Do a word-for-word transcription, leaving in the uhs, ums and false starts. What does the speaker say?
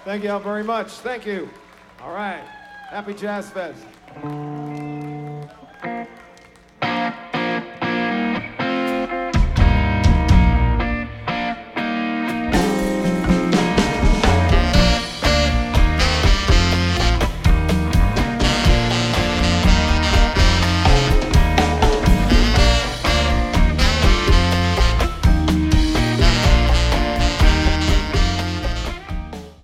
Thank you all very much. Thank you. All right. Happy Jazz Fest.